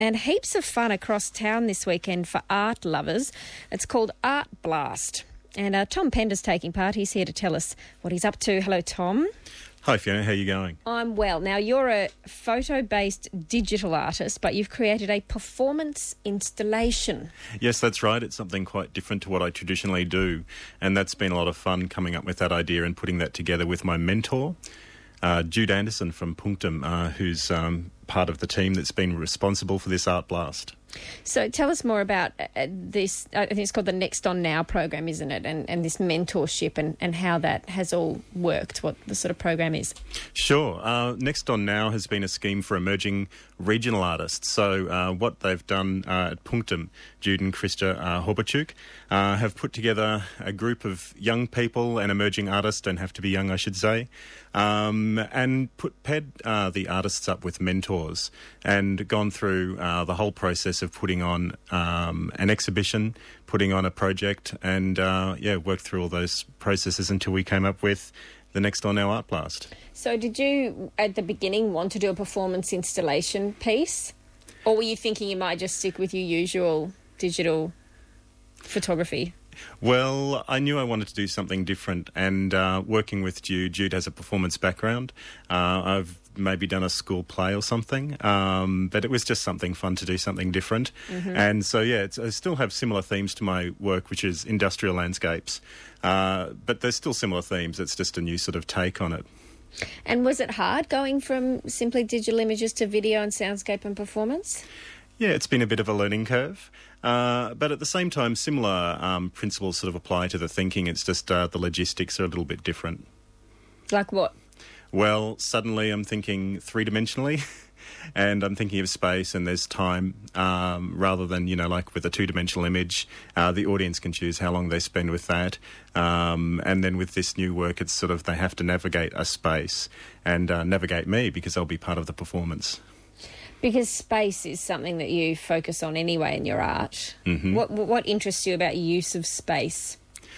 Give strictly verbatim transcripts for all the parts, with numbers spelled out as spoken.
And heaps of fun across town this weekend for art lovers. It's called Art Blast. And uh, Tom Pender's taking part. He's here to tell us what he's up to. Hello, Tom. Hi, Fiona. How are you going? I'm well. Now, you're a photo-based digital artist, but you've created a performance installation. Yes, that's right. It's something quite different to what I traditionally do. And that's been a lot of fun coming up with that idea and putting that together with my mentor, uh, Jude Anderson from Punctum, uh, who's um, part of the team that's been responsible for this Art Blast. So tell us more about uh, this, I think it's called the Next On Now program, isn't it? And, and this mentorship and, and how that has all worked, what the sort of program is. Sure. Uh, Next On Now has been a scheme for emerging regional artists. So uh, what they've done uh, at Punctum, Jude and Krista uh, Horbachuk, uh, have put together a group of young people and emerging artists, don't have to be young, I should say, um, and put paired uh, the artists up with mentors and gone through uh, the whole process of putting on um, an exhibition, putting on a project, and uh, yeah, worked through all those processes until we came up with the Next On Now Art Blast. So did you, at the beginning, want to do a performance installation piece? Or were you thinking you might just stick with your usual digital photography? Well, I knew I wanted to do something different, and uh, working with Jude, Jude has a performance background. Uh, I've maybe done a school play or something, um, but it was just something fun to do, something different. Mm-hmm. And so, yeah, it's, I still have similar themes to my work, which is industrial landscapes, uh, but there's still similar themes. It's just a new sort of take on it. And was it hard going from simply digital images to video and soundscape and performance? Yeah, it's been a bit of a learning curve, uh, but at the same time, similar um, principles sort of apply to the thinking. It's just uh, the logistics are a little bit different. Like what? Well, suddenly I'm thinking three-dimensionally, and I'm thinking of space and there's time, um, rather than, you know, like with a two-dimensional image, uh, the audience can choose how long they spend with that. Um, and then with this new work, it's sort of they have to navigate a space and uh, navigate me because I'll be part of the performance. Because space is something that you focus on anyway in your art. Mm-hmm. What what interests you about use of space?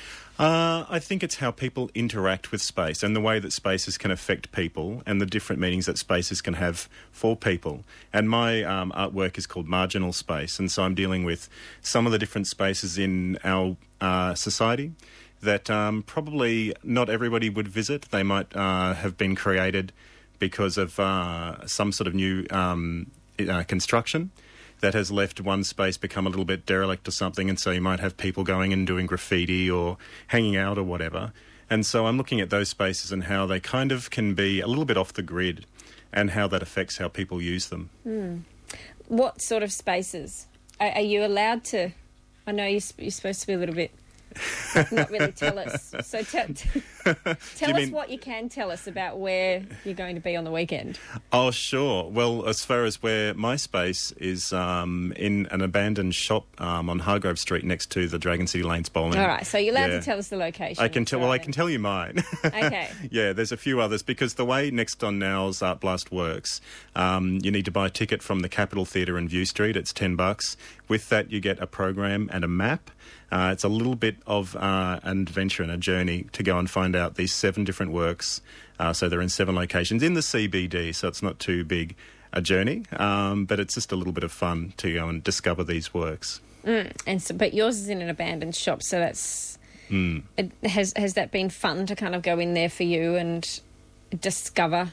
Uh, I think it's how people interact with space and the way that spaces can affect people and the different meanings that spaces can have for people. And my um, artwork is called Marginal Space, and so I'm dealing with some of the different spaces in our uh, society that um, probably not everybody would visit. They might uh, have been created because of uh, some sort of new um, uh, construction that has left one space become a little bit derelict or something, and so you might have people going and doing graffiti or hanging out or whatever. And so I'm looking at those spaces and how they kind of can be a little bit off the grid and how that affects how people use them. Mm. What sort of spaces? Are, are you allowed to... I know you're, you're supposed to be a little bit... not really tell us. So t- t- tell us mean... what you can tell us about where you're going to be on the weekend. Oh, sure. Well, as far as where my space is, um, in an abandoned shop um, on Hargrove Street next to the Dragon City Lanes Bowling. All right, so you're allowed yeah. to tell us the location. I can tell. Well, I can tell you mine. Okay. Yeah, there's a few others because the way Next On Now's Art Blast works, um, you need to buy a ticket from the Capitol Theatre in View Street. It's ten bucks. With that, you get a program and a map. Uh, it's a little bit of uh, an adventure and a journey to go and find out these seven different works. Uh, so they're in seven locations in the C B D, so it's not too big a journey, um, but it's just a little bit of fun to go and discover these works. Mm, and so, but yours is in an abandoned shop, so that's mm. it, has has that been fun to kind of go in there for you and discover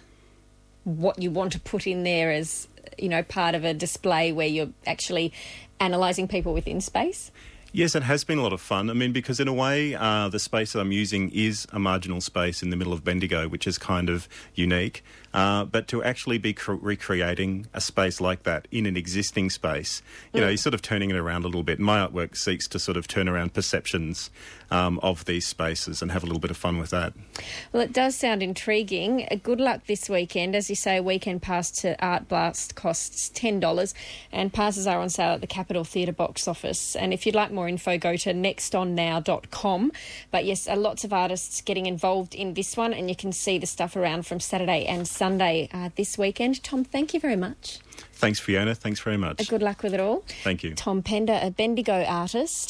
what you want to put in there as, you know, part of a display where you're actually analysing people within space? Yes, it has been a lot of fun. I mean, because in a way, uh, the space that I'm using is a marginal space in the middle of Bendigo, which is kind of unique. Uh, but to actually be cre- recreating a space like that in an existing space, you mm. know, you're sort of turning it around a little bit. My artwork seeks to sort of turn around perceptions um, of these spaces and have a little bit of fun with that. Well, it does sound intriguing. Uh, good luck this weekend. As you say, a weekend pass to Art Blast costs ten dollars and passes are on sale at the Capitol Theatre box office. And if you'd like more info, go to next on now dot com. But yes, uh, lots of artists getting involved in this one, and you can see the stuff around from Saturday and Sunday uh, this weekend. Tom, thank you very much. Thanks, Fiona. Thanks very much. Uh, good luck with it all. Thank you. Tom Pender, a Bendigo artist.